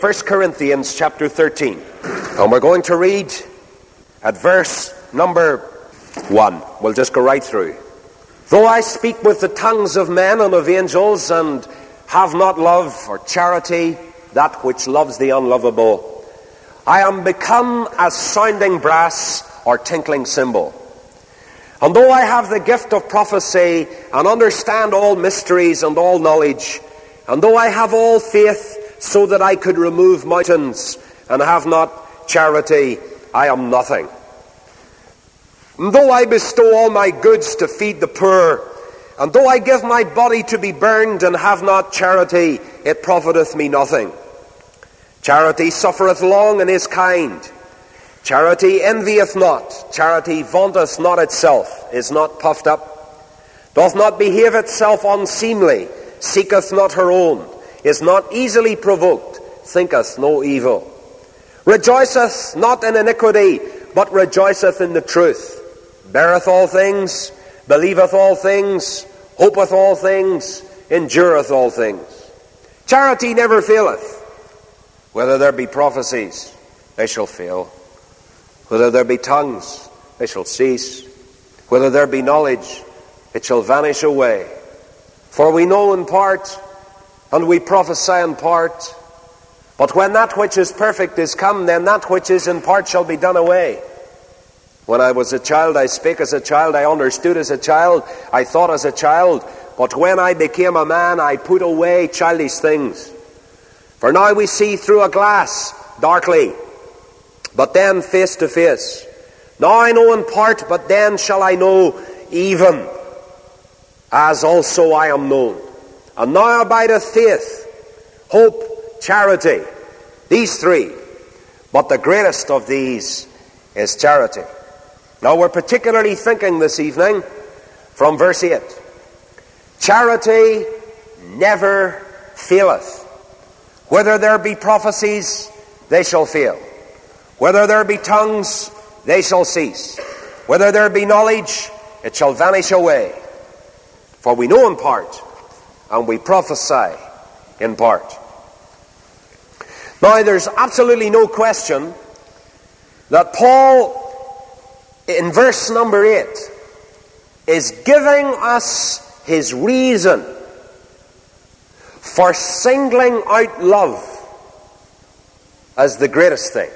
1 Corinthians chapter 13. And we're going to read at verse number 1. We'll just go right through. Though I speak with the tongues of men and of angels, and have not love or charity, that which loves the unlovable, I am become as sounding brass or tinkling cymbal. And though I have the gift of prophecy, and understand all mysteries and all knowledge, and though I have all faith, so that I could remove mountains, and have not charity, I am nothing. And though I bestow all my goods to feed the poor, and though I give my body to be burned, and have not charity, it profiteth me nothing. Charity suffereth long and is kind. Charity envieth not. Charity vaunteth not itself, is not puffed up, doth not behave itself unseemly, seeketh not her own, is not easily provoked, thinketh no evil, rejoiceth not in iniquity, but rejoiceth in the truth, beareth all things, believeth all things, hopeth all things, endureth all things. Charity never faileth. Whether there be prophecies, they shall fail. Whether there be tongues, they shall cease. Whether there be knowledge, it shall vanish away. For we know in part, and we prophesy in part. But when that which is perfect is come, then that which is in part shall be done away. When I was a child, I spake as a child, I understood as a child, I thought as a child. But when I became a man, I put away childish things. For now we see through a glass, darkly, but then face to face. Now I know in part, but then shall I know even as also I am known. And now abideth faith, hope, charity, these three. But the greatest of these is charity. Now we're particularly thinking this evening from verse 8. Charity never faileth. Whether there be prophecies, they shall fail. Whether there be tongues, they shall cease. Whether there be knowledge, it shall vanish away. For we know in part, and we prophesy in part. Now there's absolutely no question that Paul, in verse number 8, is giving us his reason for singling out love as the greatest thing.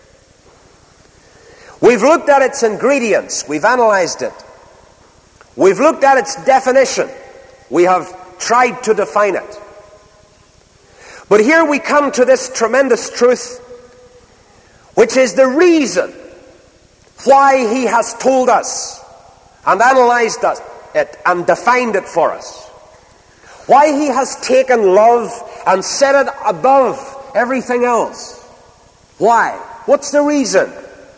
We've looked at its ingredients. We've analyzed it. We've looked at its definition. We have tried to define it. But here we come to this tremendous truth, which is the reason why he has told us and analyzed it and defined it for us. Why he has taken love and set it above everything else. Why? What's the reason?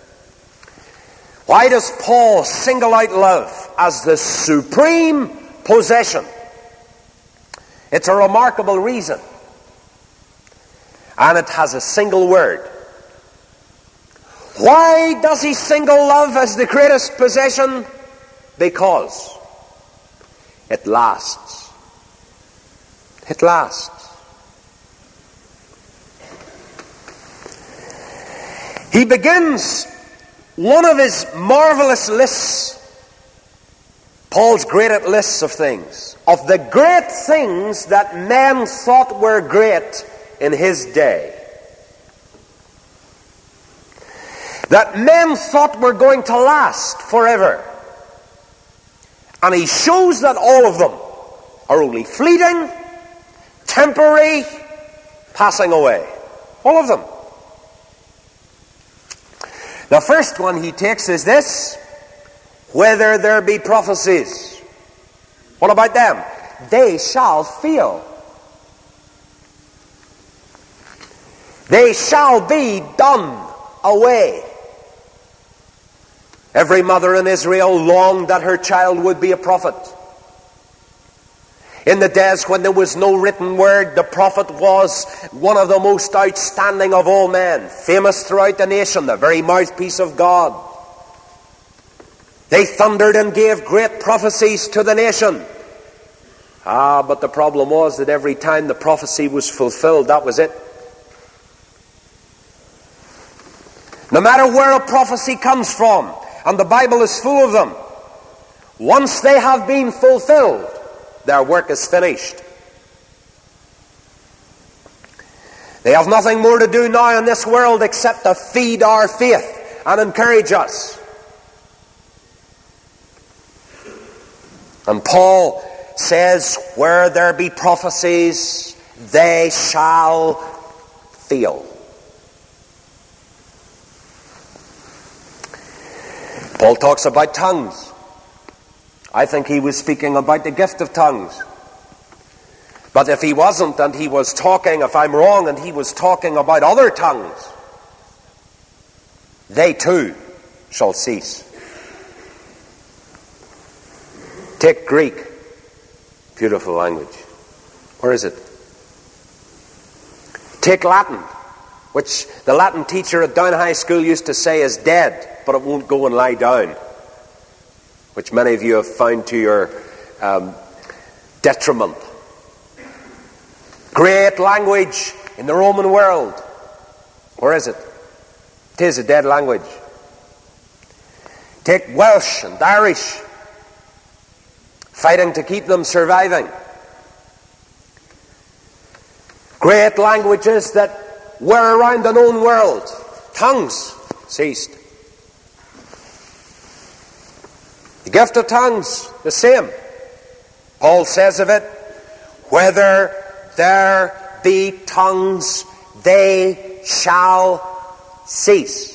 Why does Paul single out love as the supreme possession? It's a remarkable reason. And it has a single word. Why does he single love as the greatest possession? Because it lasts. It lasts. He begins one of his marvelous lists, Paul's great lists of things, of the great things that men thought were great in his day, that men thought were going to last forever. And he shows that all of them are only fleeting, temporary, passing away. All of them. The first one he takes is this: whether there be prophecies. What about them? They shall fail. They shall be done away. Every mother in Israel longed that her child would be a prophet. In the days when there was no written word, the prophet was one of the most outstanding of all men, famous throughout the nation, the very mouthpiece of God. They thundered and gave great prophecies to the nation. But the problem was that every time the prophecy was fulfilled, that was it. No matter where a prophecy comes from, and the Bible is full of them, once they have been fulfilled, their work is finished. They have nothing more to do now in this world except to feed our faith and encourage us. And Paul says, where there be prophecies, they shall fail. Paul talks about tongues. I think he was speaking about the gift of tongues. But if he wasn't, and he was talking, if I'm wrong, and he was talking about other tongues, they too shall cease. Take Greek. Beautiful language. Where is it? Take Latin, which the Latin teacher at Down High School used to say is dead, but it won't go and lie down, which many of you have found to your detriment. Great language in the Roman world. Where is it? It is a dead language. Take Welsh and Irish, fighting to keep them surviving. Great languages that were around the known world. Tongues ceased. The gift of tongues, the same. Paul says of it, whether there be tongues, they shall cease.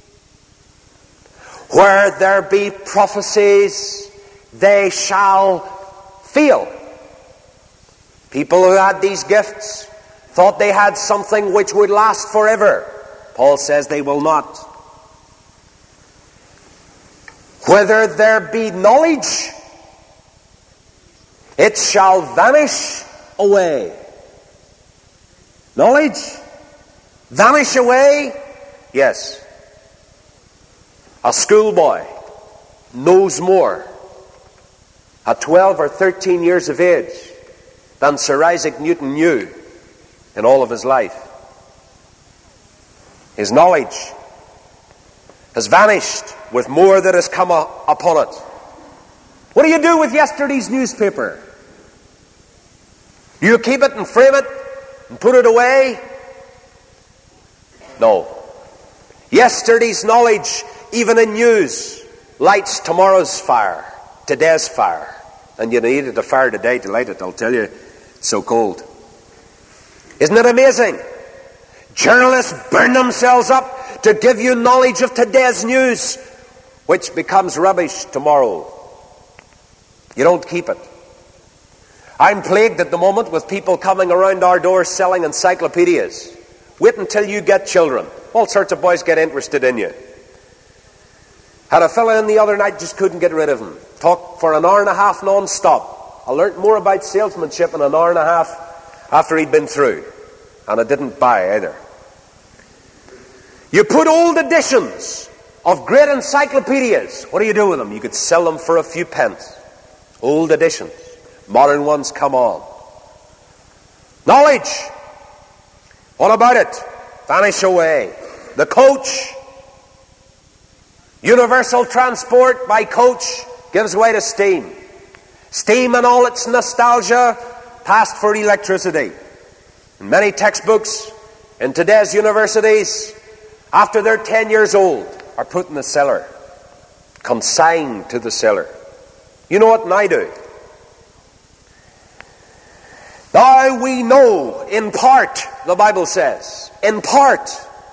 Where there be prophecies, they shall fail. People who had these gifts thought they had something which would last forever. Paul says they will not. Whether there be knowledge, it shall vanish away. Knowledge? Vanish away? Yes. A schoolboy knows more at 12 or 13 years of age than Sir Isaac Newton knew in all of his life. His knowledge has vanished with more that has come upon it. What do you do with yesterday's newspaper? Do you keep it and frame it and put it away? No. Yesterday's knowledge, even in news, lights tomorrow's fire, today's fire. And you needed a fire today to light it, I'll tell you, it's so cold. Isn't it amazing? Journalists burn themselves up to give you knowledge of today's news, which becomes rubbish tomorrow. You don't keep it. I'm plagued at the moment with people coming around our doors selling encyclopedias. Wait until you get children. All sorts of boys get interested in you. Had a fella in the other night, just couldn't get rid of him. Talked for an hour and a half non-stop. I learnt more about salesmanship in an hour and a half after he'd been through. And I didn't buy either. You put old editions of great encyclopedias. What do you do with them? You could sell them for a few pence. Old editions. Modern ones come on. Knowledge. What about it? Vanish away. The coach. Universal transport by coach gives way to steam. Steam and all its nostalgia passed for electricity. And many textbooks in today's universities, after they're 10 years old, are put in the cellar. Consigned to the cellar. You know what I do? Now we know in part, the Bible says. In part.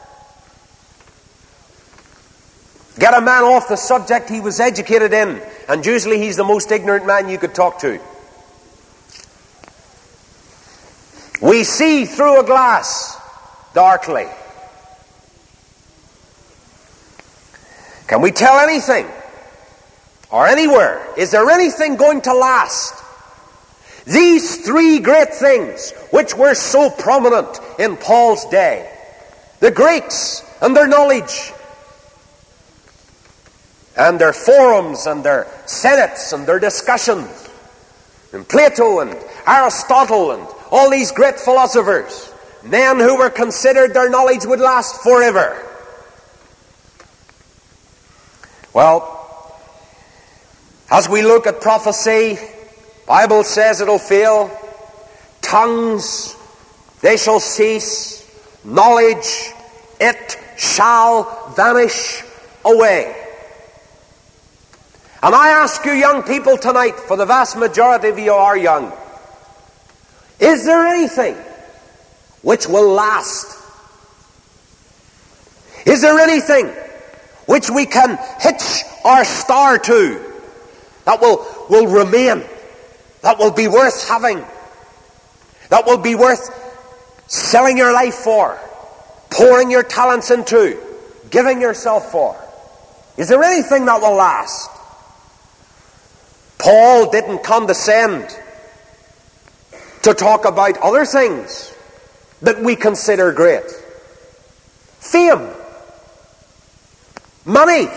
Get a man off the subject he was educated in, and usually he's the most ignorant man you could talk to. We see through a glass darkly. Can we tell anything? Or anywhere? Is there anything going to last? These three great things, which were so prominent in Paul's day. The Greeks and their knowledge. And their forums and their senates and their discussions. And Plato and Aristotle and all these great philosophers. Men who were considered their knowledge would last forever. Well, as we look at prophecy, Bible says it'll fail. Tongues, they shall cease. Knowledge, it shall vanish away. And I ask you young people tonight, for the vast majority of you are young, is there anything which will last? Is there anything which we can hitch our star to that will remain, that will be worth having, that will be worth selling your life for, pouring your talents into, giving yourself for? Is there anything that will last? Paul didn't condescend to talk about other things that we consider great. Fame, money,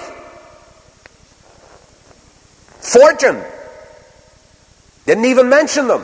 fortune. Didn't even mention them.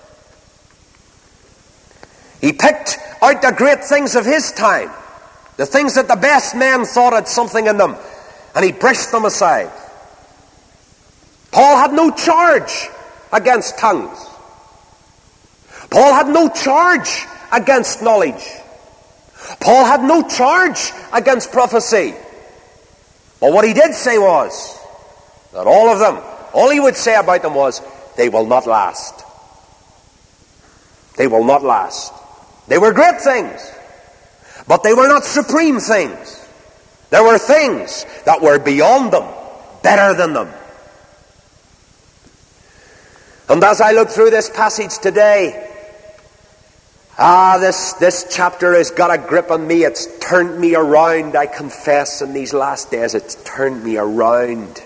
He picked out the great things of his time, the things that the best men thought had something in them, and he brushed them aside. Paul had no charge against tongues. Paul had no charge against knowledge. Paul had no charge against prophecy. But what he did say was that all of them, all he would say about them was, they will not last. They will not last. They were great things, but they were not supreme things. There were things that were beyond them, better than them. And as I look through this passage today, this chapter has got a grip on me. It's turned me around, I confess, in these last days. It's turned me around.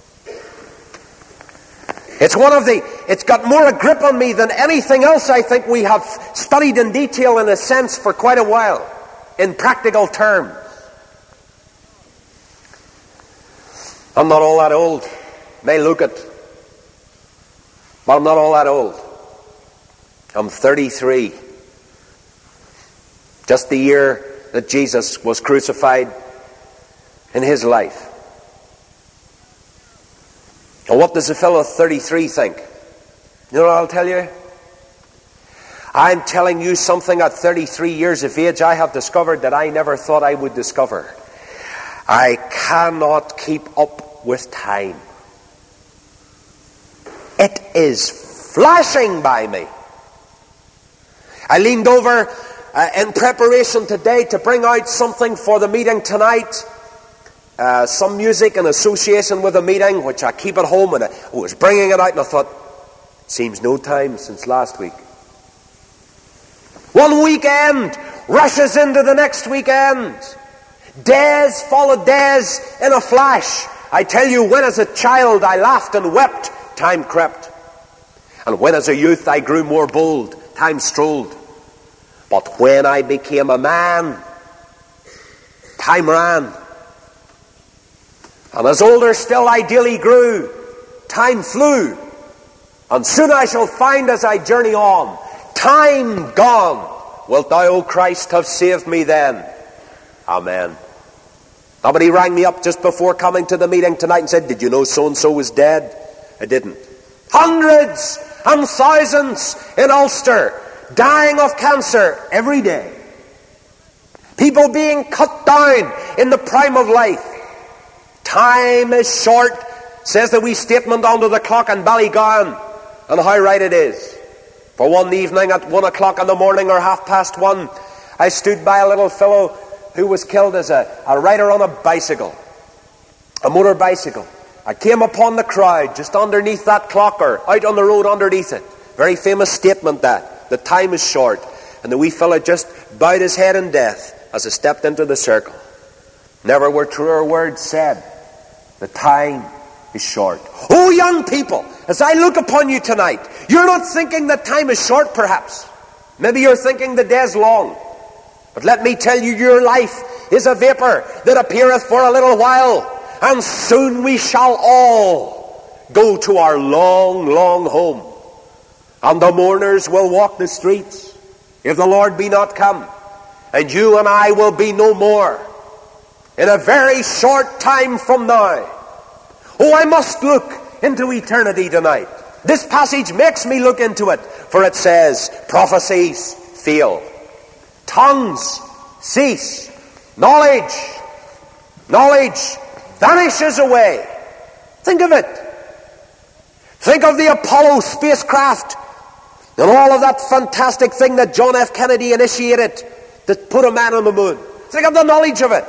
It's got more a grip on me than anything else I think we have studied in detail, in a sense, for quite a while, in practical terms. I'm not all that old. May look it. But I'm not all that old. I'm 33. Just the year that Jesus was crucified in his life. And what does a fellow 33 think? You know what I'll tell you? I'm telling you something at 33 years of age I have discovered that I never thought I would discover. I cannot keep up with time. It is flashing by me. I leaned over in preparation today to bring out something for the meeting tonight. Some music in association with the meeting, which I keep at home, and I was bringing it out, and I thought, seems no time since last week. One weekend rushes into the next weekend. Days follow days in a flash. I tell you, when as a child I laughed and wept, time crept. And when as a youth I grew more bold, time strolled. But when I became a man, time ran. And as older still I daily grew, time flew. And soon I shall find as I journey on, time gone. Wilt thou, O Christ, have saved me then? Amen. Somebody rang me up just before coming to the meeting tonight and said, did you know so-and-so was dead? I didn't. Hundreds and thousands in Ulster dying of cancer every day. People being cut down in the prime of life. Time is short, says the wee statement under the clock in Ballygowan, and how right it is. For one evening at 1 o'clock in the morning or 1:30, I stood by a little fellow who was killed as a rider on a bicycle, a motor bicycle. I came upon the crowd just underneath that clock, or out on the road underneath it. Very famous statement that. The time is short. And the wee fellow just bowed his head in death as I stepped into the circle. Never were truer words said. The time is short. Oh, young people, as I look upon you tonight, you're not thinking that time is short, perhaps. Maybe you're thinking the day's long. But let me tell you, your life is a vapor that appeareth for a little while, and soon we shall all go to our long, long home. And the mourners will walk the streets if the Lord be not come. And you and I will be no more. In a very short time from now, Oh, I must look into eternity tonight. This passage makes me look into it, for it says, prophecies fail, tongues cease, knowledge vanishes away. Think of it. Think of the Apollo spacecraft and all of that fantastic thing that John F. Kennedy initiated that put a man on the moon. Think of the knowledge of it.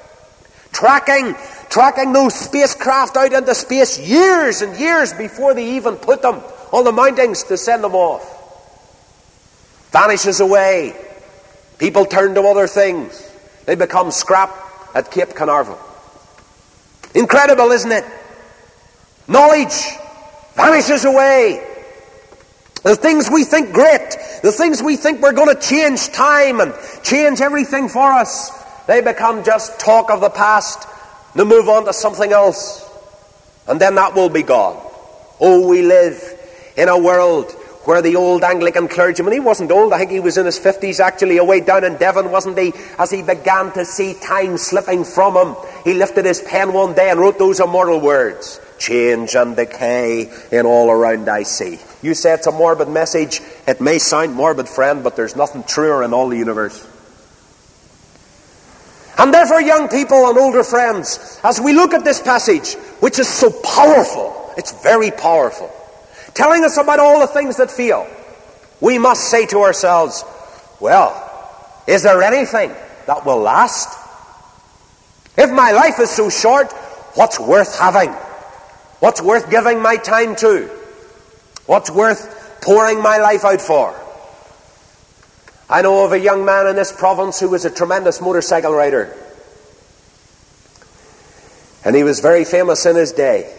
Tracking those spacecraft out into space years and years before they even put them on the mountains to send them off. Vanishes away. People turn to other things. They become scrap at Cape Canaveral. Incredible, isn't it? Knowledge vanishes away. The things we think great, the things we think we're going to change time and change everything for us, they become just talk of the past. They move on to something else. And then that will be gone. Oh, we live in a world where the old Anglican clergyman, he wasn't old, I think he was in his 50s actually, away down in Devon, wasn't he? As he began to see time slipping from him, he lifted his pen one day and wrote those immortal words, change and decay in all around I see. You say it's a morbid message. It may sound morbid, friend, but there's nothing truer in all the universe. And therefore, young people and older friends, as we look at this passage, which is so powerful, it's very powerful, telling us about all the things that fail, we must say to ourselves, well, is there anything that will last? If my life is so short, what's worth having? What's worth giving my time to? What's worth pouring my life out for? I know of a young man in this province who was a tremendous motorcycle rider. And he was very famous in his day.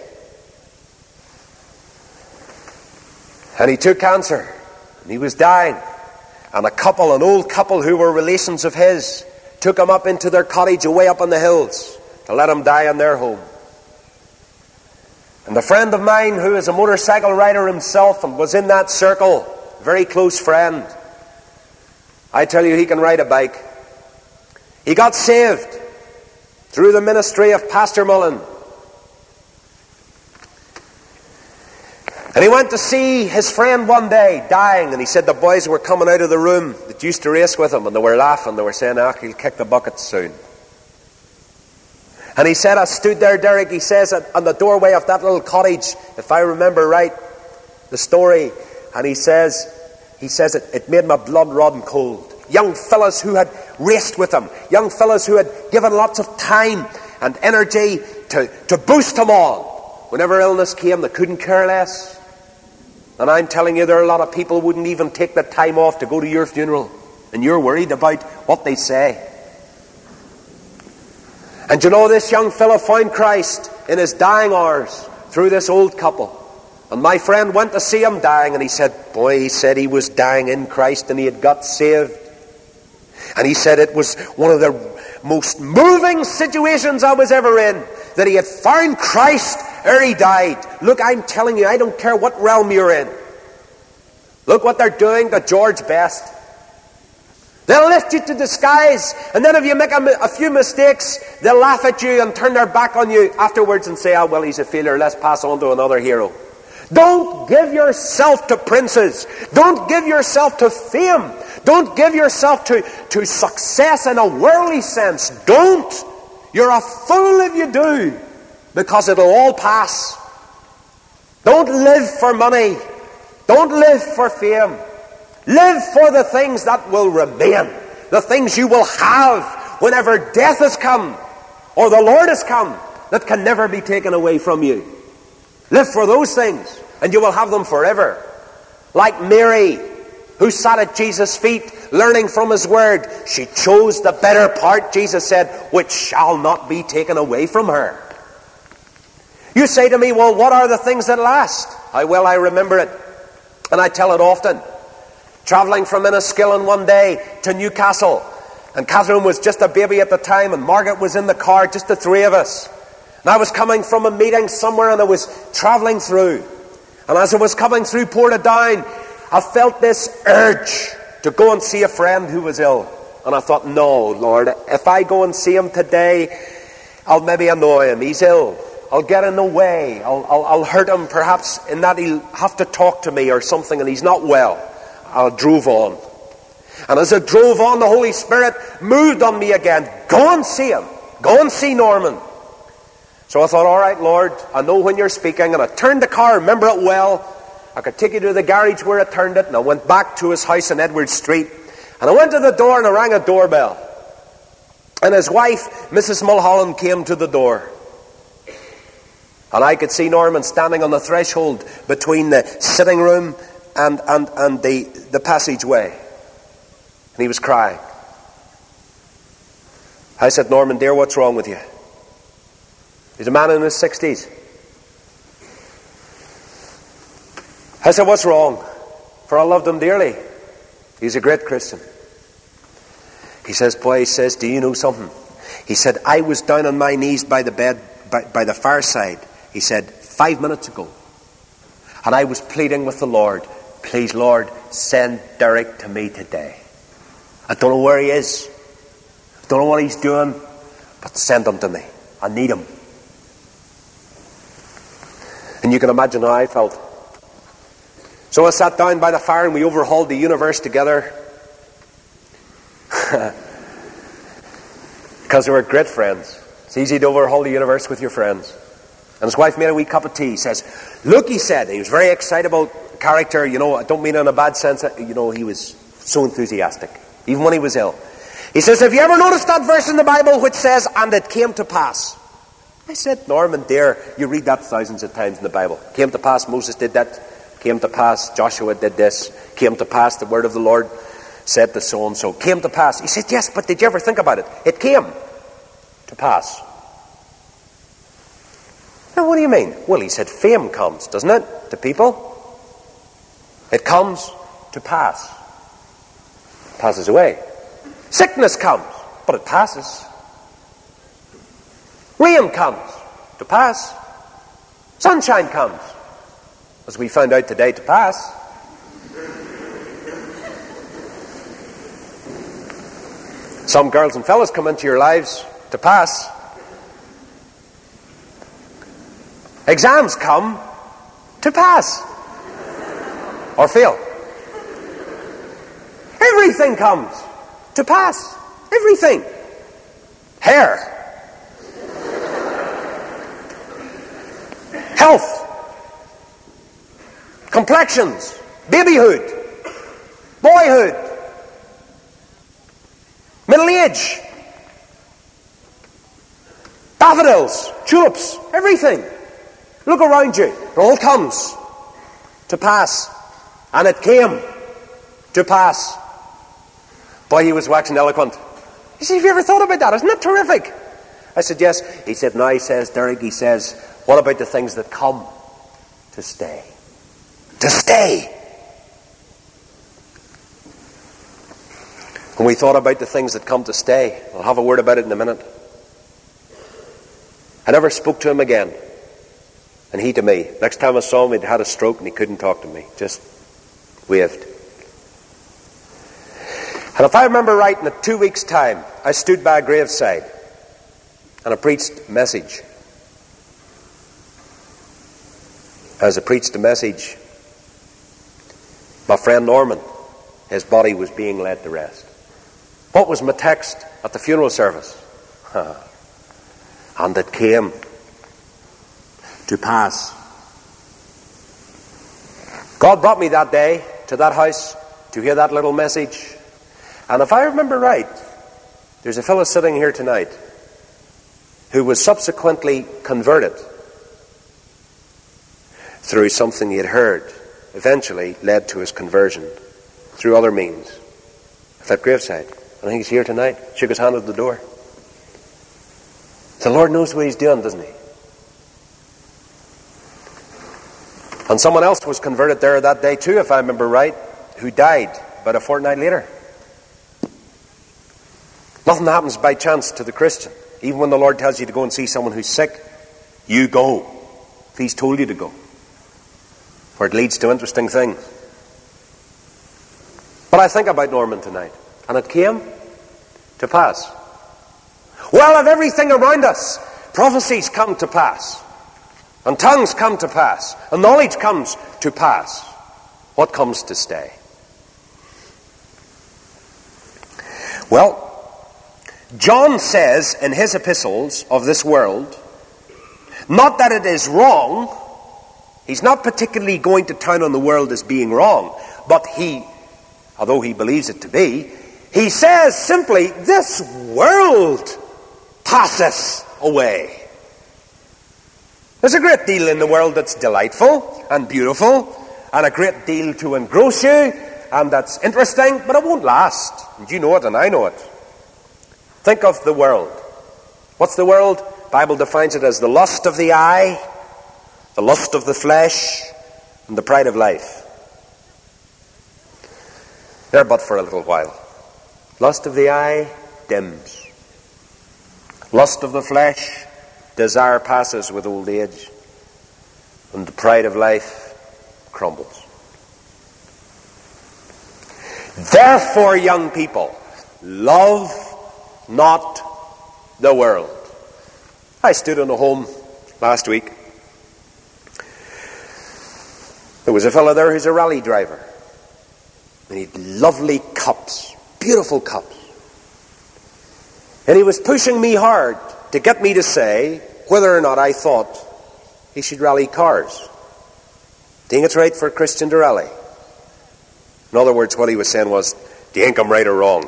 And he took cancer. And he was dying. And an old couple who were relations of his, took him up into their cottage away up in the hills to let him die in their home. And a friend of mine who is a motorcycle rider himself and was in that circle, very close friend, I tell you, he can ride a bike. He got saved through the ministry of Pastor Mullen. And he went to see his friend one day dying, and he said the boys were coming out of the room that used to race with him, and they were laughing. They were saying, he'll kick the bucket soon. And he said, I stood there, Derek, he says, on the doorway of that little cottage, if I remember right, the story, and he says it made my blood run cold. Young fellas who had raced with him, young fellas who had given lots of time and energy to boost them on. Whenever illness came, they couldn't care less. And I'm telling you, there are a lot of people who wouldn't even take the time off to go to your funeral. And you're worried about what they say. And you know, this young fellow found Christ in his dying hours through this old couple. And my friend went to see him dying, and he said, he said he was dying in Christ and he had got saved. And he said it was one of the most moving situations I was ever in, that he had found Christ ere he died. Look, I'm telling you, I don't care what realm you're in. Look what they're doing to George Best. They'll lift you to the skies, and then if you make a few mistakes, they'll laugh at you and turn their back on you afterwards and say, well, he's a failure, let's pass on to another hero. Don't give yourself to princes. Don't give yourself to fame. Don't give yourself to success in a worldly sense. Don't. You're a fool if you do, because it'll all pass. Don't live for money. Don't live for fame. Live for the things that will remain, the things you will have whenever death has come or the Lord has come, that can never be taken away from you. Live for those things, and you will have them forever. Like Mary, who sat at Jesus' feet learning from his word. She chose the better part, Jesus said, which shall not be taken away from her. You say to me, well, what are the things that last? I remember it, and I tell it often. Travelling from Enniskillen one day to Newcastle, and Catherine was just a baby at the time, and Margaret was in the car, just the three of us. And I was coming from a meeting somewhere, and I was travelling through. And as I was coming through Portadown, I felt this urge to go and see a friend who was ill. And I thought, no, Lord, if I go and see him today, I'll maybe annoy him. He's ill. I'll get in the way. I'll hurt him, perhaps in that he'll have to talk to me or something, and he's not well. I drove on. And as I drove on, the Holy Spirit moved on me again. Go and see him. Go and see Norman. So I thought, all right, Lord, I know when you're speaking. And I turned the car, remember it well. I could take you to the garage where I turned it. And I went back to his house on Edward Street. And I went to the door and I rang a doorbell. And his wife, Mrs. Mulholland, came to the door. And I could see Norman standing on the threshold between the sitting room and the passageway. And he was crying. I said, Norman, dear, what's wrong with you? He's a man in his 60s. I said, what's wrong? For I loved him dearly. He's a great Christian. He says, boy, he says, do you know something? He said, I was down on my knees by the bed, by the fireside. He said, 5 minutes ago. And I was pleading with the Lord, please, Lord, send Derek to me today. I don't know where he is. I don't know what he's doing. But send him to me. I need him. And you can imagine how I felt. So I sat down by the fire and we overhauled the universe together. Because we were great friends. It's easy to overhaul the universe with your friends. And his wife made a wee cup of tea. He says, look, he said, he was very excited about character. You know, I don't mean in a bad sense. You know, he was so enthusiastic. Even when he was ill. He says, have you ever noticed that verse in the Bible which says, and it came to pass? I said, Norman, dear, you read that thousands of times in the Bible. Came to pass, Moses did that. Came to pass, Joshua did this. Came to pass, the word of the Lord said to so and so. Came to pass. He said, yes, but did you ever think about it? It came to pass. Now, what do you mean? Well, he said, fame comes, doesn't it, to people? It comes to pass. Passes away. Sickness comes, but it passes. Rain comes to pass. Sunshine comes, as we found out today, to pass. Some girls and fellas come into your lives to pass. Exams come to pass or fail. Everything comes to pass. Everything. Hair. Health. Complexions. Babyhood. Boyhood. Middle age. Daffodils. Tulips. Everything. Look around you. It all comes to pass. And it came to pass. Boy, he was waxing eloquent. He said, have you ever thought about that? Isn't that terrific? I said, yes. He said, now, he says, Derek, he says, what about the things that come to stay? To stay. When we thought about the things that come to stay, I'll have a word about it in a minute. I never spoke to him again. And he to me. Next time I saw him, he'd had a stroke and he couldn't talk to me. Just waved. And if I remember right, in 2 weeks' time, I stood by a graveside and I preached a message. As I preached a message, my friend Norman, his body was being laid to rest. What was my text at the funeral service? And it came to pass. God brought me that day to that house to hear that little message. And if I remember right, there's a fellow sitting here tonight who was subsequently converted through something he had heard, eventually led to his conversion through other means. At that graveside. I think he's here tonight. Shook his hand at the door. The Lord knows what he's doing, doesn't he? And someone else was converted there that day too, if I remember right, who died about a fortnight later. Nothing happens by chance to the Christian. Even when the Lord tells you to go and see someone who's sick, you go. If he's told you to go. For it leads to interesting things. But I think about Norman tonight. And it came to pass. Well, of everything around us, prophecies come to pass. and tongues come to pass, and knowledge comes to pass, what comes to stay? Well, John says in his epistles of this world, not that it is wrong, he's not particularly going to town on the world as being wrong, but although he believes it to be, he says simply, this world passeth away. There's a great deal in the world that's delightful and beautiful, and a great deal to engross you, and that's interesting, but it won't last. And you know it, and I know it. Think of the world. What's the world? The Bible defines it as the lust of the eye, the lust of the flesh, and the pride of life. They're but for a little while. Lust of the eye dims. Lust of the flesh, desire passes with old age. And the pride of life crumbles. Therefore, young people, love not the world. I stood in a home last week. There was a fellow there who's a rally driver. And he had lovely cups, beautiful cups. And he was pushing me hard to get me to say whether or not I thought he should rally cars. Do you think it's right for a Christian to rally? In other words, what he was saying was, do you think I'm right or wrong?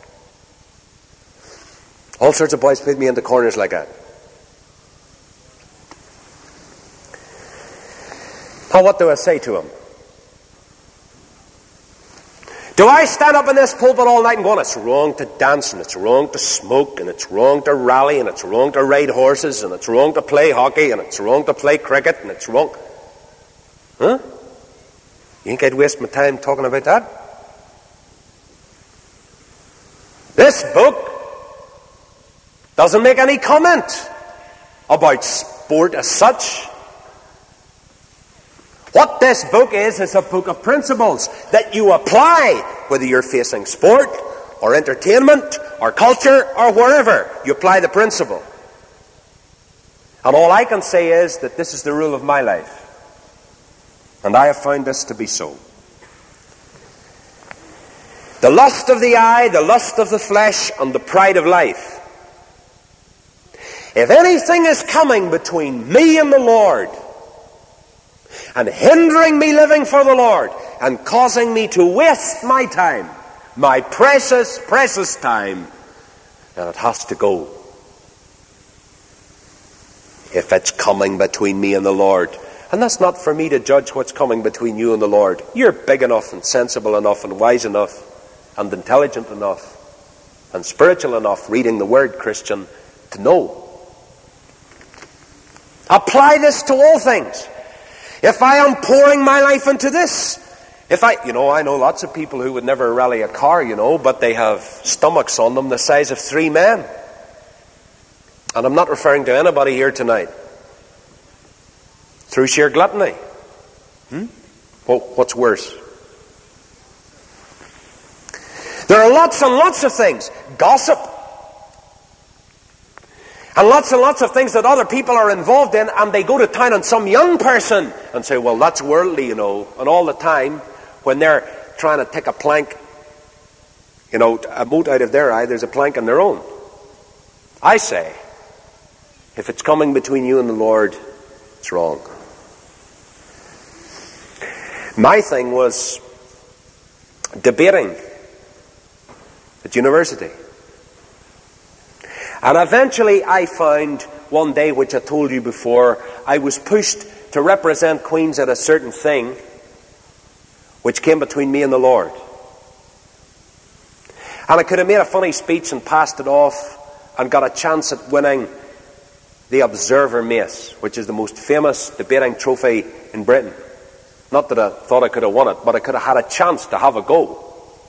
All sorts of boys put me into corners like that. Now what do I say to him? Do I stand up in this pulpit all night and go, it's wrong to dance, and it's wrong to smoke, and it's wrong to rally, and it's wrong to ride horses, and it's wrong to play hockey, and it's wrong to play cricket, and it's wrong? Huh? You think I'd waste my time talking about that? This book doesn't make any comment about sport as such. What this book is a book of principles that you apply, whether you're facing sport or entertainment or culture or wherever. You apply the principle. And all I can say is that this is the rule of my life. And I have found this to be so. The lust of the eye, the lust of the flesh, and the pride of life. If anything is coming between me and the Lord, and hindering me living for the Lord, and causing me to waste my time, my precious, precious time, then it has to go. If it's coming between me and the Lord. And that's not for me to judge what's coming between you and the Lord. You're big enough and sensible enough and wise enough and intelligent enough and spiritual enough, reading the Word, Christian, to know. Apply this to all things. If I am pouring my life into this, I know lots of people who would never rally a car, but they have stomachs on them the size of 3 men. And I'm not referring to anybody here tonight. Through sheer gluttony. Well, what's worse? There are lots and lots of things. Gossip. And lots of things that other people are involved in, and they go to town on some young person and say, well, that's worldly, and all the time, when they're trying to take a plank, a mote out of their eye, there's a plank in their own. I say, if it's coming between you and the Lord, it's wrong. My thing was debating at university. And eventually I found one day, which I told you before, I was pushed to represent Queens at a certain thing which came between me and the Lord. And I could have made a funny speech and passed it off and got a chance at winning the Observer Mace, which is the most famous debating trophy in Britain. Not that I thought I could have won it, but I could have had a chance to have a go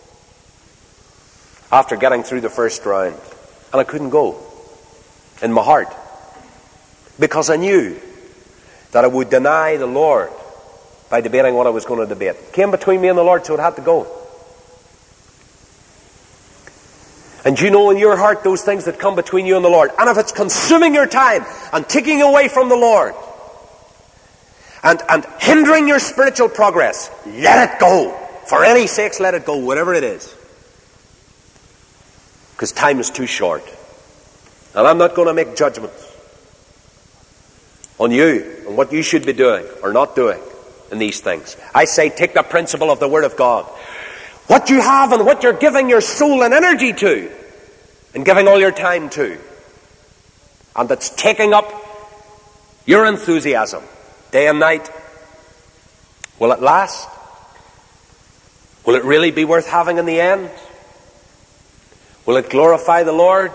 after getting through the first round. And I couldn't go in my heart because I knew that I would deny the Lord by debating what I was going to debate. It came between me and the Lord, so it had to go. And you know in your heart those things that come between you and the Lord. And if it's consuming your time and taking away from the Lord, and hindering your spiritual progress, let it go. For any sakes, let it go, whatever it is. Because time is too short. And I'm not going to make judgments on you and what you should be doing or not doing in these things. I say take the principle of the Word of God. What you have and what you're giving your soul and energy to, and giving all your time to, and that's taking up your enthusiasm day and night, will it last? Will it really be worth having in the end? Will it glorify the Lord?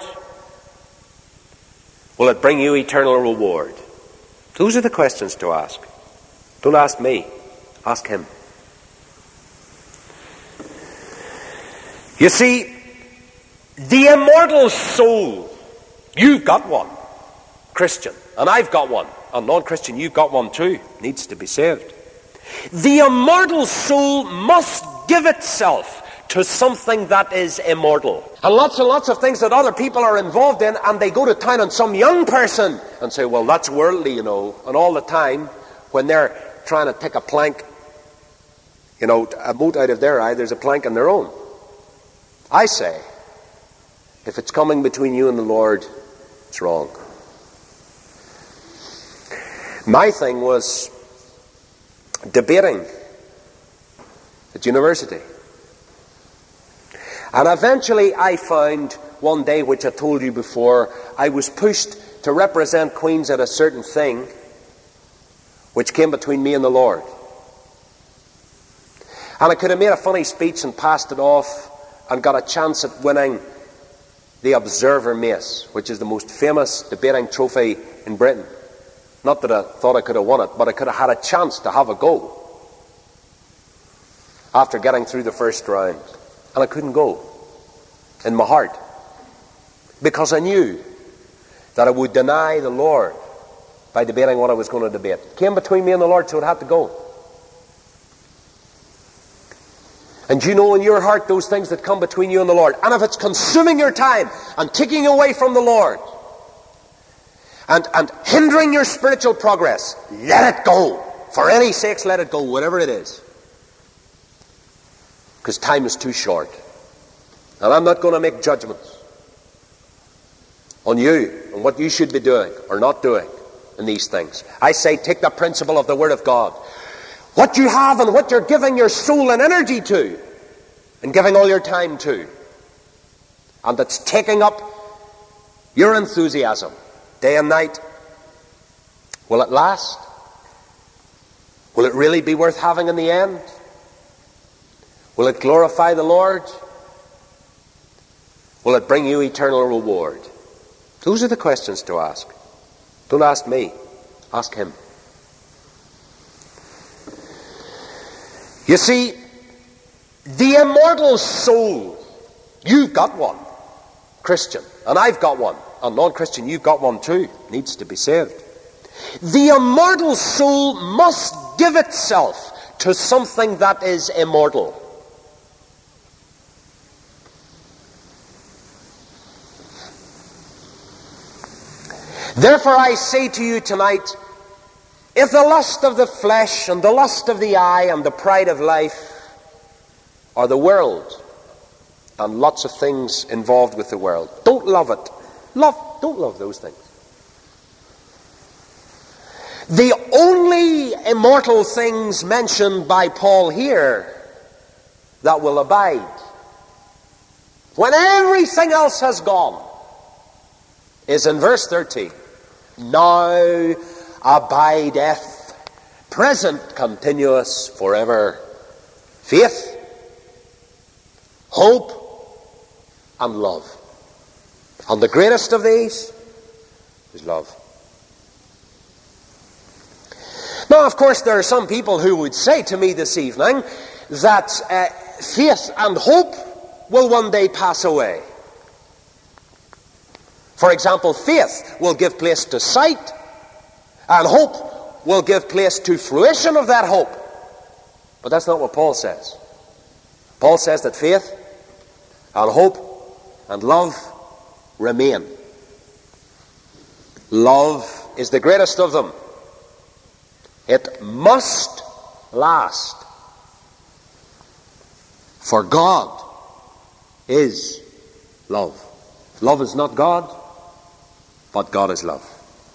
Will it bring you eternal reward? Those are the questions to ask. Don't ask me. Ask Him. You see, the immortal soul, you've got one, Christian, and I've got one, and non-Christian, you've got one too, needs to be saved. The immortal soul must give itself to something that is immortal. And lots of things that other people are involved in, and they go to town on some young person and say, well, that's worldly, and all the time, when they're trying to take a plank, a mote out of their eye, there's a plank in their own. I say, if it's coming between you and the Lord, it's wrong. My thing was debating at university. And eventually I found one day, which I told you before, I was pushed to represent Queen's at a certain thing which came between me and the Lord. And I could have made a funny speech and passed it off and got a chance at winning the Observer Mace, which is the most famous debating trophy in Britain. Not that I thought I could have won it, but I could have had a chance to have a go after getting through the first round. And I couldn't go in my heart, because I knew that I would deny the Lord by debating what I was going to debate. It came between me and the Lord, so it had to go. And you know in your heart those things that come between you and the Lord. And if it's consuming your time and taking away from the Lord and hindering your spiritual progress, let it go. For any sakes, let it go, whatever it is. Because time is too short. And I'm not going to make judgments on you and what you should be doing or not doing in these things. I say take the principle of the Word of God. What you have and what you're giving your soul and energy to, and giving all your time to, and that's taking up your enthusiasm day and night, will it last? Will it really be worth having in the end? Will it glorify the Lord? Will it bring you eternal reward? Those are the questions to ask. Don't ask me. Ask Him. You see, the immortal soul, you've got one, Christian, and I've got one, and non-Christian, you've got one too, needs to be saved. The immortal soul must give itself to something that is immortal. Therefore I say to you tonight, if the lust of the flesh and the lust of the eye and the pride of life are the world, and lots of things involved with the world, don't love it. Don't love those things. The only immortal things mentioned by Paul here that will abide, when everything else has gone, is in verse 13. Now abideth, present continuous forever, faith, hope, and love. And the greatest of these is love. Now, of course, there are some people who would say to me this evening that faith and hope will one day pass away. For example, faith will give place to sight, and hope will give place to fruition of that hope. But that's not what Paul says. Paul says that faith and hope and love remain. Love is the greatest of them. It must last. For God is love. Love is not God, but God is love.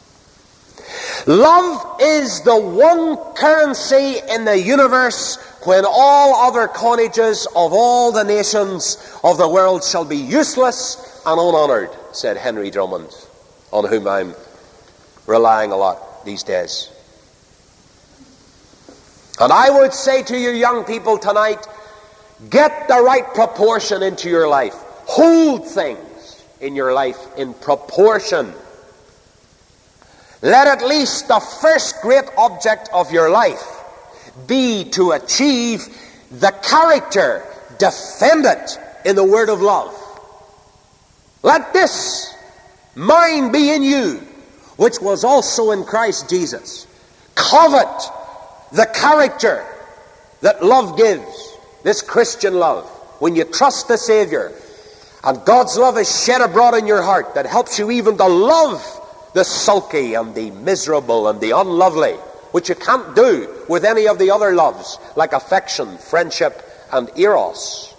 Love is the one currency in the universe when all other coinages of all the nations of the world shall be useless and unhonoured, said Henry Drummond, on whom I'm relying a lot these days. And I would say to you young people tonight, get the right proportion into your life. Hold things in your life in proportion. Let at least the first great object of your life be to achieve the character, defend it in the word of love. Let this mind be in you, which was also in Christ Jesus. Covet the character that love gives, this Christian love. When you trust the Savior, and God's love is shed abroad in your heart that helps you even to love the sulky and the miserable and the unlovely, which you can't do with any of the other loves, like affection, friendship, and eros.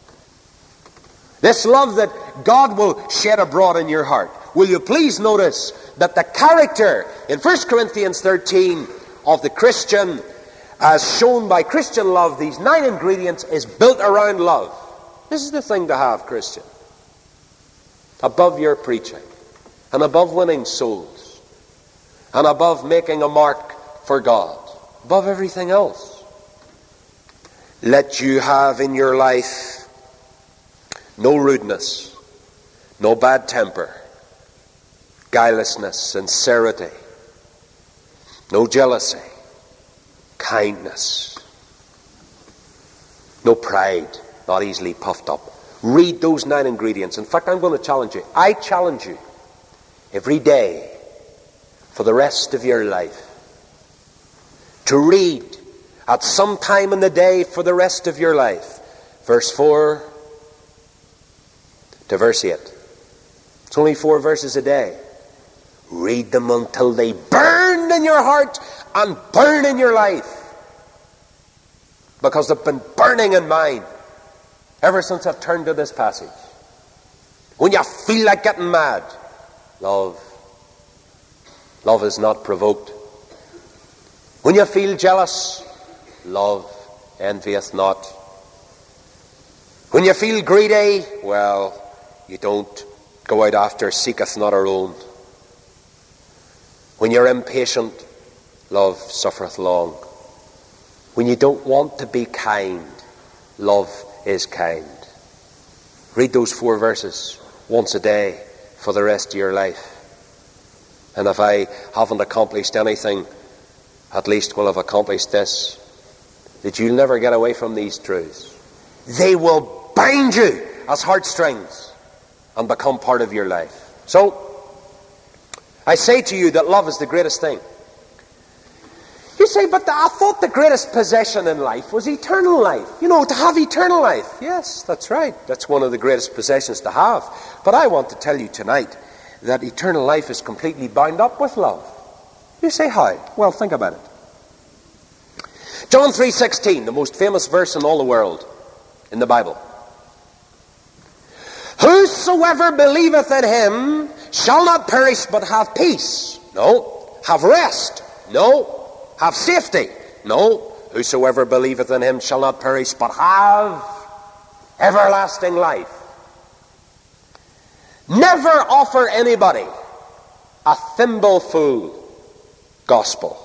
This love that God will shed abroad in your heart. Will you please notice that the character in 1 Corinthians 13 of the Christian, as shown by Christian love, these 9 ingredients, is built around love. This is the thing to have, Christian. Above your preaching, and above winning souls, and above making a mark for God, above everything else, let you have in your life no rudeness, no bad temper, guilelessness, sincerity, no jealousy, kindness, no pride, not easily puffed up. Read those 9 ingredients. In fact, I'm going to challenge you. I challenge you every day for the rest of your life to read at some time in the day for the rest of your life verse 4 to verse 8. It's only 4 verses a day. Read them until they burn in your heart and burn in your life, because they've been burning in mine ever since I've turned to this passage. When you feel like getting mad, love is not provoked. When you feel jealous, love envieth not. When you feel greedy, well, you don't go out after seeketh not her own. When you're impatient, love suffereth long. When you don't want to be kind, love is kind. Read those 4 verses once a day for the rest of your life. And if I haven't accomplished anything, at least will have accomplished this, that you'll never get away from these truths. They will bind you as heartstrings and become part of your life. So, I say to you that love is the greatest thing. You say, but I thought the greatest possession in life was eternal life. You know, to have eternal life. Yes, that's right. That's one of the greatest possessions to have. But I want to tell you tonight that eternal life is completely bound up with love. You say, how? Well, think about it. John 3:16, the most famous verse in all the world in the Bible. Whosoever believeth in him shall not perish but have peace. No. Have rest. No. Have safety. No. Whosoever believeth in him shall not perish but have everlasting life. Never offer anybody a thimbleful gospel.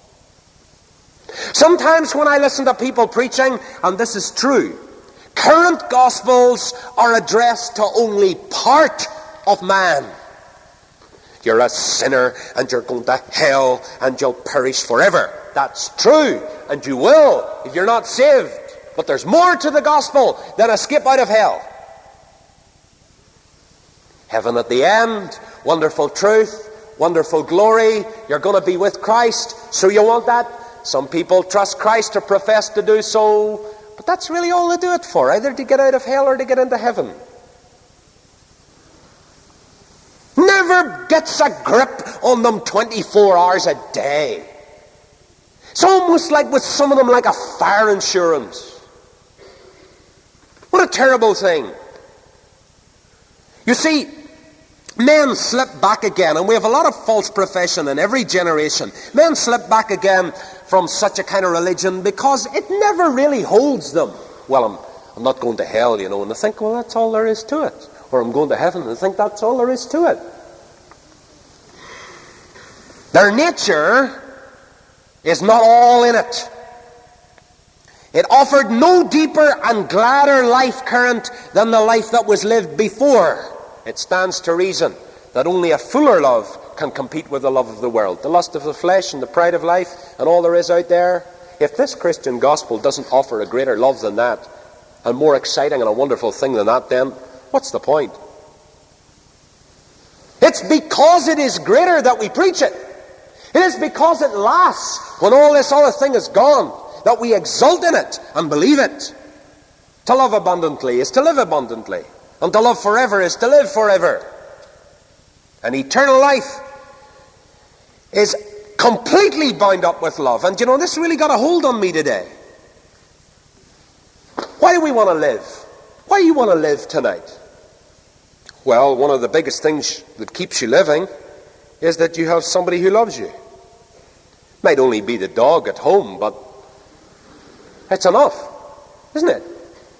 Sometimes when I listen to people preaching, and this is true, current gospels are addressed to only part of man. You're a sinner and you're going to hell and you'll perish forever. That's true, and you will if you're not saved. But there's more to the gospel than a skip out of hell. Heaven at the end, wonderful truth, wonderful glory. You're going to be with Christ, so you want that. Some people trust Christ or profess to do so, but that's really all they do it for, either to get out of hell or to get into heaven. Never gets a grip on them 24 hours a day. It's almost like with some of them like a fire insurance. What a terrible thing. You see, men slip back again, and we have a lot of false profession in every generation. Men slip back again from such a kind of religion because it never really holds them. Well, I'm not going to hell, you know, and they think, well, that's all there is to it. Or I'm going to heaven, and they think that's all there is to it. Their nature is not all in it. It offered no deeper and gladder life current than the life that was lived before. It stands to reason that only a fuller love can compete with the love of the world. The lust of the flesh and the pride of life and all there is out there. If this Christian gospel doesn't offer a greater love than that, and more exciting and a wonderful thing than that, then what's the point? It's because it is greater that we preach it. It is because it lasts when all this other thing is gone that we exult in it and believe it. To love abundantly is to live abundantly. And to love forever is to live forever. And eternal life is completely bound up with love. And you know, this really got a hold on me today. Why do we want to live? Why do you want to live tonight? Well, one of the biggest things that keeps you living is that you have somebody who loves you. Might only be the dog at home, but it's enough, isn't it?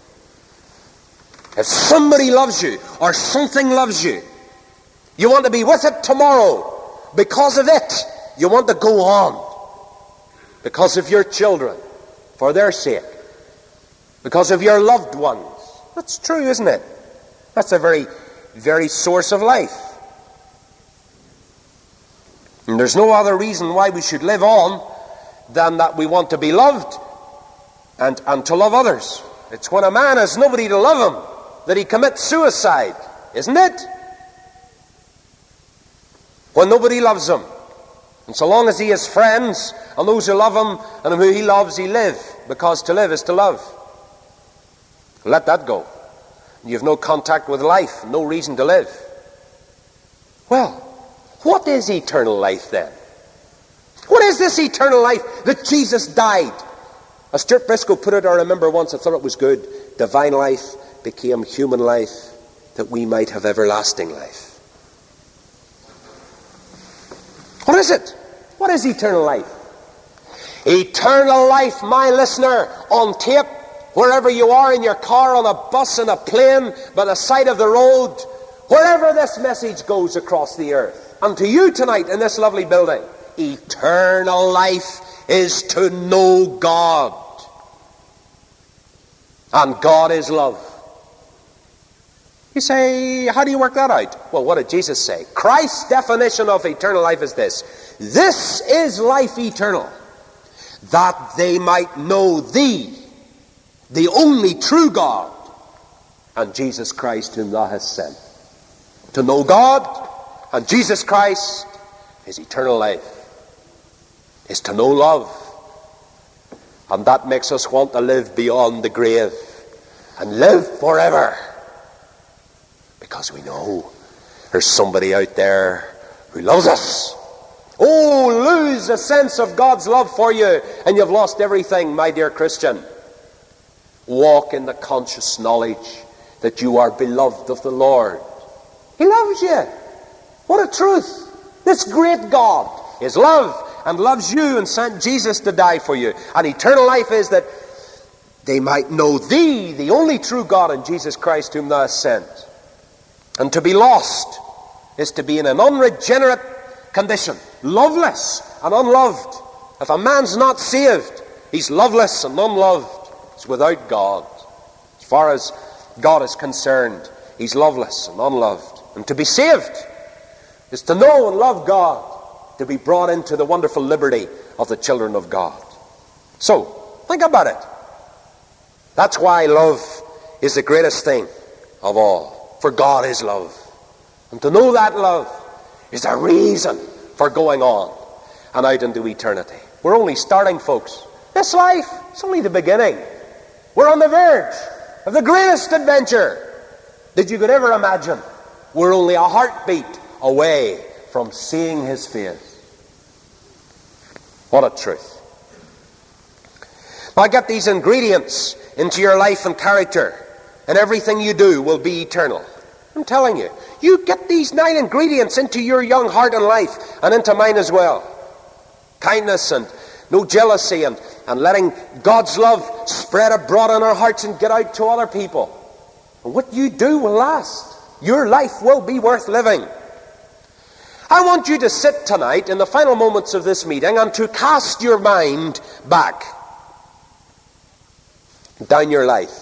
If somebody loves you, or something loves you, you want to be with it tomorrow. Because of it, you want to go on. Because of your children, for their sake. Because of your loved ones. That's true, isn't it? That's a very, very source of life. And there's no other reason why we should live on than that we want to be loved and to love others. It's when a man has nobody to love him that he commits suicide, isn't it? When nobody loves him. And so long as he has friends and those who love him and who he loves, he live. Because to live is to love. Let that go. You have no contact with life, no reason to live. Well, what is eternal life then? What is this eternal life that Jesus died? As Stuart Briscoe put it, I remember once, I thought it was good. Divine life became human life that we might have everlasting life. What is it? What is eternal life? Eternal life, my listener, on tape, wherever you are, in your car, on a bus, in a plane, by the side of the road, wherever this message goes across the earth. And to you tonight in this lovely building, eternal life is to know God. And God is love. You say, how do you work that out? Well, what did Jesus say? Christ's definition of eternal life is this. This is life eternal, that they might know thee, the only true God, and Jesus Christ whom thou hast sent. To know God and Jesus Christ is eternal life, is to know love. And that makes us want to live beyond the grave and live forever. Because we know there's somebody out there who loves us. Oh, lose a sense of God's love for you and you've lost everything, my dear Christian. Walk in the conscious knowledge that you are beloved of the Lord. He loves you. What a truth. This great God is love and loves you and sent Jesus to die for you. And eternal life is that they might know thee, the only true God, and Jesus Christ whom thou hast sent. And to be lost is to be in an unregenerate condition, loveless and unloved. If a man's not saved, he's loveless and unloved. He's without God. As far as God is concerned, he's loveless and unloved. And to be saved is to know and love God, to be brought into the wonderful liberty of the children of God. So, think about it. That's why love is the greatest thing of all. For God is love. And to know that love is a reason for going on and out into eternity. We're only starting, folks. This life, it's only the beginning. We're on the verge of the greatest adventure that you could ever imagine. We're only a heartbeat away from seeing his face. What a truth. If I get these ingredients into your life and character, and everything you do will be eternal. I'm telling you, you get these 9 ingredients into your young heart and life, and into mine as well. Kindness and no jealousy, and letting God's love spread abroad in our hearts and get out to other people. And what you do will last. Your life will be worth living. I want you to sit tonight in the final moments of this meeting and to cast your mind back down your life.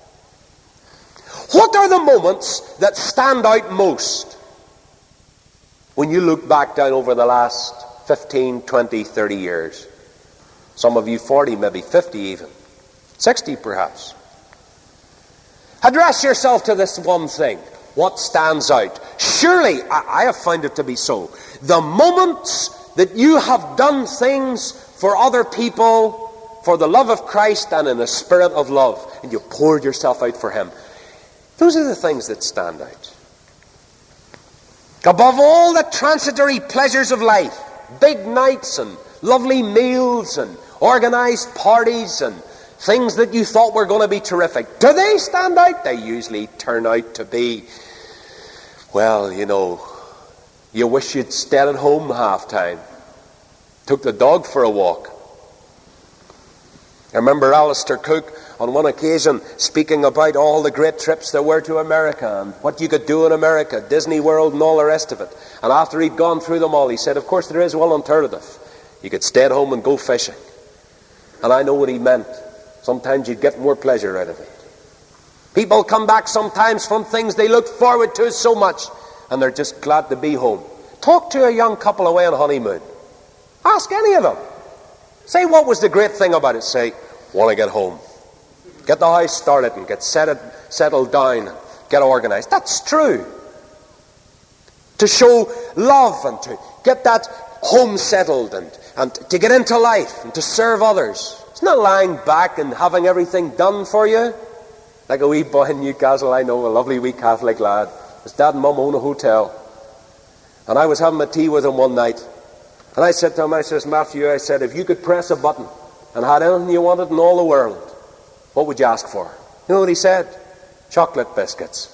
What are the moments that stand out most when you look back down over the last 15, 20, 30 years? Some of you 40, maybe 50 even. 60 perhaps. Address yourself to this one thing. What stands out? Surely, I have found it to be so. The moments that you have done things for other people, for the love of Christ and in a spirit of love, and you poured yourself out for Him, those are the things that stand out. Above all the transitory pleasures of life, big nights and lovely meals and organized parties and things that you thought were going to be terrific, do they stand out? They usually turn out to be, well, you wish you'd stayed at home half time. Took the dog for a walk. I remember Alistair Cook on one occasion speaking about all the great trips there were to America and what you could do in America, Disney World and all the rest of it. And after he'd gone through them all, he said, of course there is one alternative. You could stay at home and go fishing. And I know what he meant. Sometimes you'd get more pleasure out of it. People come back sometimes from things they looked forward to so much, and they're just glad to be home. Talk to a young couple away on honeymoon. Ask any of them. Say, what was the great thing about it? Say, want to get home. Get the house started and get settled down and get organized. That's true. To show love and to get that home settled and to get into life and to serve others. It's not lying back and having everything done for you. Like a wee boy in Newcastle, I know, a lovely wee Catholic lad. His dad and mum own a hotel. And I was having a tea with him one night. And I said to him, I says, Matthew, I said, if you could press a button and had anything you wanted in all the world, what would you ask for? You know what he said? Chocolate biscuits.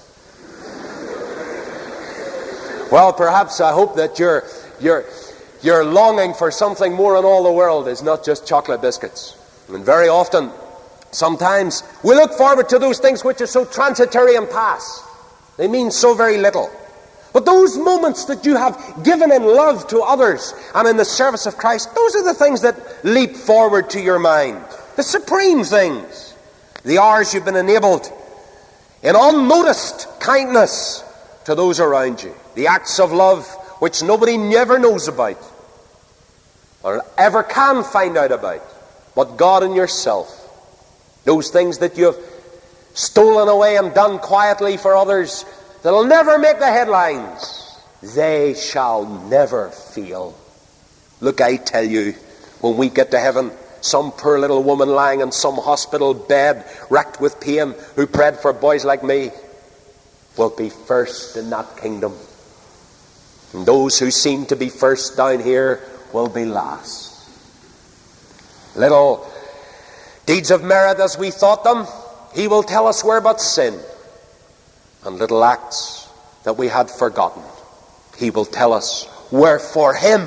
Well, perhaps I hope that your longing for something more in all the world is not just chocolate biscuits. And very often, sometimes, we look forward to those things which are so transitory and pass. They mean so very little. But those moments that you have given in love to others and in the service of Christ, those are the things that leap forward to your mind. The supreme things. The hours you've been enabled in unnoticed kindness to those around you. The acts of love which nobody never knows about or ever can find out about, but God and yourself. Those things that you have stolen away and done quietly for others that'll never make the headlines, they shall never feel. Look, I tell you, when we get to heaven, some poor little woman lying in some hospital bed, racked with pain, who prayed for boys like me, will be first in that kingdom. And those who seem to be first down here will be last. Little deeds of merit as we thought them, He will tell us were but sin. And little acts that we had forgotten, He will tell us were for Him.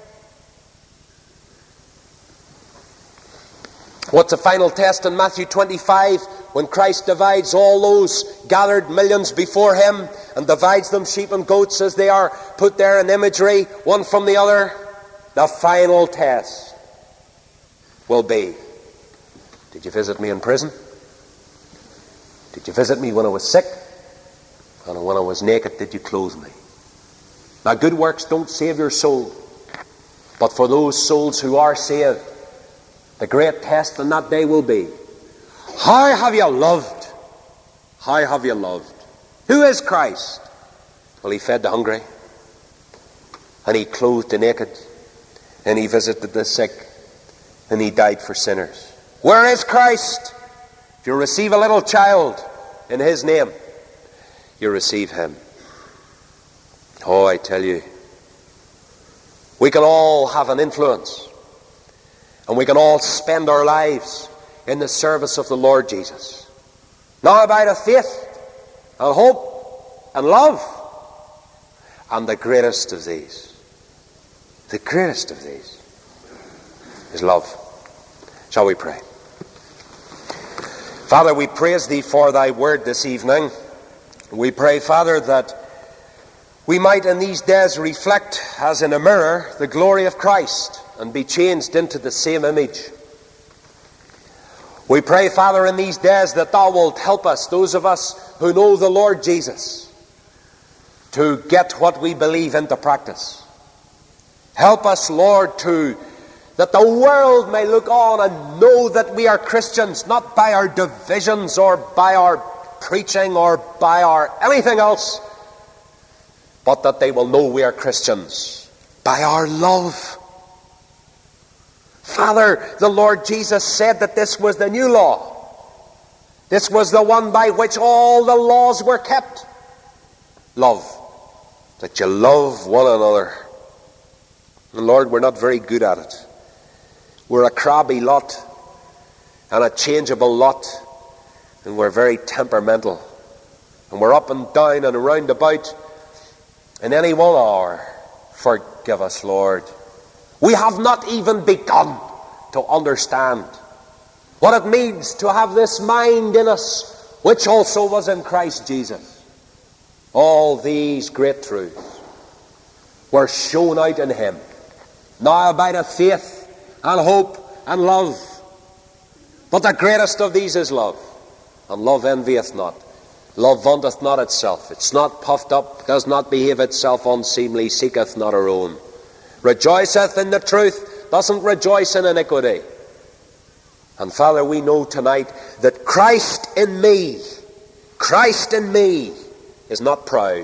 What's the final test in Matthew 25 when Christ divides all those gathered millions before Him and divides them sheep and goats as they are put there in imagery, one from the other? The final test will be, did you visit me in prison? Did you visit me when I was sick? And when I was naked, did you clothe me? Now, good works don't save your soul. But for those souls who are saved, the great test on that day will be, how have you loved? How have you loved? Who is Christ? Well, He fed the hungry, and He clothed the naked, and He visited the sick, and He died for sinners. Where is Christ? If you receive a little child in His name, you receive Him. Oh, I tell you, we can all have an influence, and we can all spend our lives in the service of the Lord Jesus. Now abideth faith and hope and love. And the greatest of these is love. Shall we pray? Father, we praise thee for thy word this evening. We pray, Father, that we might in these days reflect as in a mirror the glory of Christ and be changed into the same image. We pray, Father, in these days that thou wilt help us, those of us who know the Lord Jesus, to get what we believe into practice. Help us, Lord, that the world may look on and know that we are Christians, not by our divisions or by our preaching or by our anything else, but that they will know we are Christians by our love. Father, the Lord Jesus said that this was the new law. This was the one by which all the laws were kept. Love. That you love one another. And Lord, we're not very good at it. We're a crabby lot and a changeable lot, and we're very temperamental. And we're up and down and around about in any 1 hour. Forgive us, Lord. We have not even begun to understand what it means to have this mind in us, which also was in Christ Jesus. All these great truths were shown out in him. Now abideth faith and hope and love. But the greatest of these is love. And love envieth not. Love vaunteth not itself. It's not puffed up, does not behave itself unseemly, seeketh not her own. Rejoiceth in the truth, doesn't rejoice in iniquity. And Father, we know tonight that Christ in me is not proud.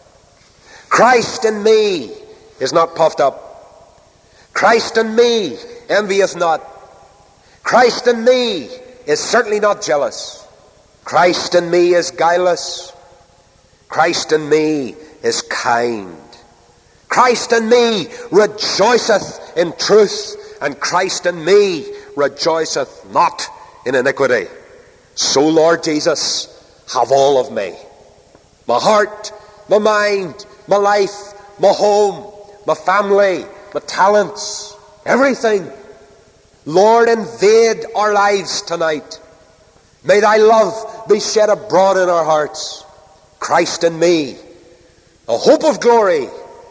Christ in me is not puffed up. Christ in me envieth not. Christ in me is certainly not jealous. Christ in me is guileless. Christ in me is kind. Christ in me rejoiceth in truth, and Christ in me rejoiceth not in iniquity. So, Lord Jesus, have all of me. My heart, my mind, my life, my home, my family, my talents, everything. Lord, invade our lives tonight. May thy love be shed abroad in our hearts. Christ in me, the hope of glory.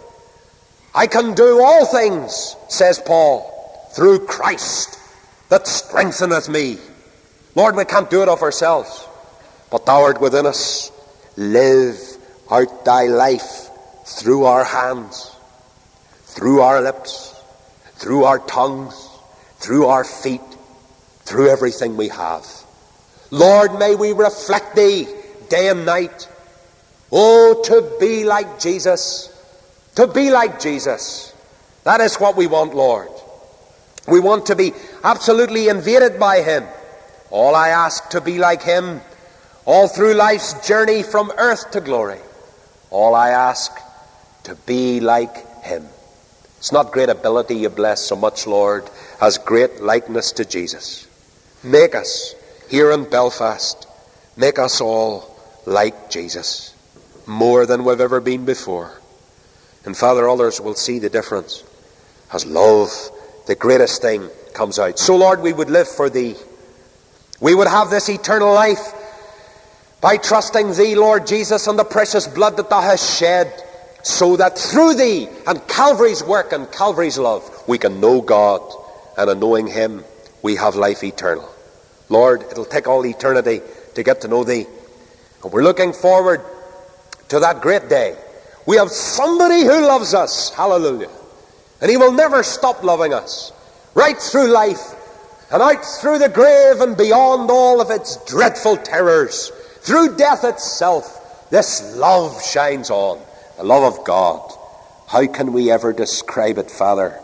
I can do all things, says Paul, through Christ that strengtheneth me. Lord, we can't do it of ourselves, but thou art within us. Live out thy life through our hands, through our lips, through our tongues, through our feet, through everything we have. Lord, may we reflect thee day and night. Oh, to be like Jesus. To be like Jesus. That is what we want, Lord. We want to be absolutely invaded by him. All I ask, to be like him all through life's journey from earth to glory. All I ask, to be like him. It's not great ability you bless so much, Lord, as great likeness to Jesus. Make us, here in Belfast, make us all like Jesus, more than we've ever been before. And Father, others will see the difference as love, the greatest thing, comes out. So Lord, we would live for thee. We would have this eternal life by trusting thee, Lord Jesus, and the precious blood that thou hast shed, so that through thee and Calvary's work and Calvary's love, we can know God, and in knowing him, we have life eternal. Lord, it'll take all eternity to get to know thee. And we're looking forward to that great day. We have somebody who loves us. Hallelujah. And he will never stop loving us. Right through life and out through the grave and beyond all of its dreadful terrors. Through death itself, this love shines on. The love of God. How can we ever describe it, Father?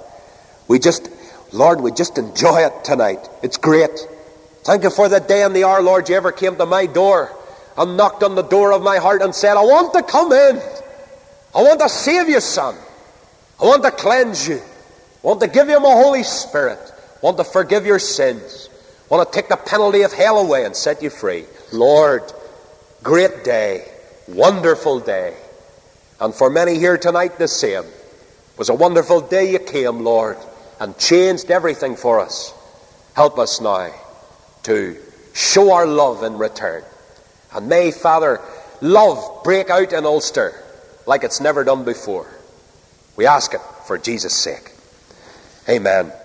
Lord, we just enjoy it tonight. It's great. Thank you for the day and the hour, Lord, you ever came to my door and knocked on the door of my heart and said, I want to come in. I want to save you, son. I want to cleanse you. I want to give you my Holy Spirit. I want to forgive your sins. I want to take the penalty of hell away and set you free. Lord, great day, wonderful day. And for many here tonight, the same. It was a wonderful day you came, Lord, and changed everything for us. Help us now to show our love in return. And may, Father, love break out in Ulster like it's never done before. We ask it for Jesus' sake. Amen.